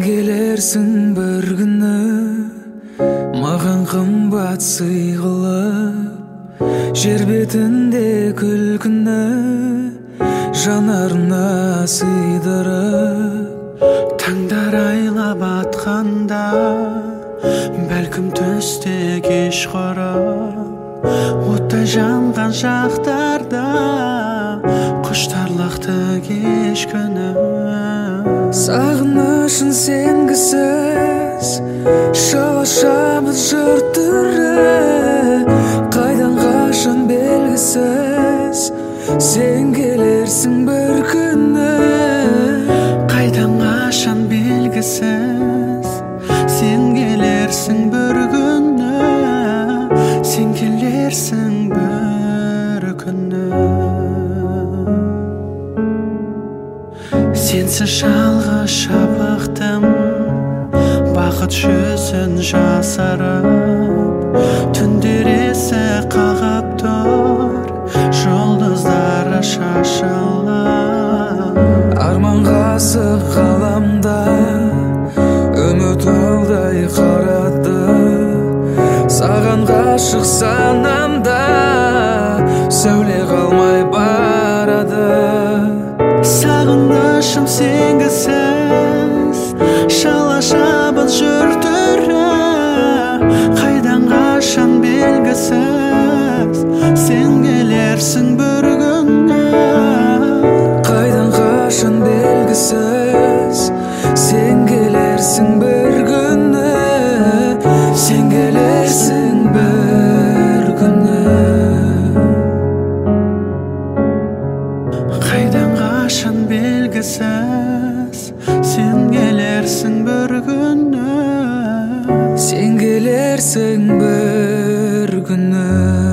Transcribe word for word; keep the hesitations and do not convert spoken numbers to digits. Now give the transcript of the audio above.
келерсің бір күні, маған қымбат сый қылып, жер бетінде күлкіні жанарына сыйдырып. Таңдар айлап атқанда, бәлкім түсте кеш құрып, оттай жанған шақтарда құштарлықты кеш күні. Сағынышын сенгісіз шала-шабыт жұрт түрі, қайдан қашан белгісіз сен келерсің бір күні. Қайдан қашан белгісіз сен келерсің бір күні, сен келерсің бір күні. Сенсіз жалғыз шапықтым, бақыт жүзін жасарып, түндер есі қағып тұр, жұлдыздары шашылып. Арман ғасық ғаламда үміт алдай қарады, саған ғашық санамда сәуле қалмай барады. Сағынышым сенгісіз шала-шабыт жұрт түрі, қайдан қашан белгісіз сен келерсің бір күні. Қайдан қашан белгісіз сен келерсің бір күні, сен келерсің бір күні. Қайдан қашан белгісіз сен келерсің бір күні, сен келерсің бір күні.